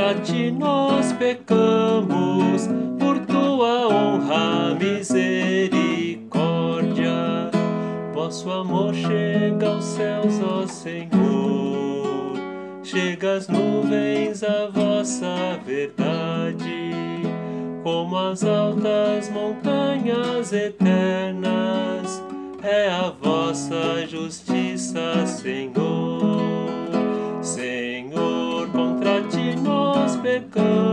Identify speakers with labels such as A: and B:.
A: contra ti nós pecamos, por tua honra, misericórdia. Vosso amor chega aos céus, ó Senhor, chega às nuvens a vossa verdade, como as altas montanhas eternas, é a vossa justiça, Senhor. Senhor, contra ti nós pecamos,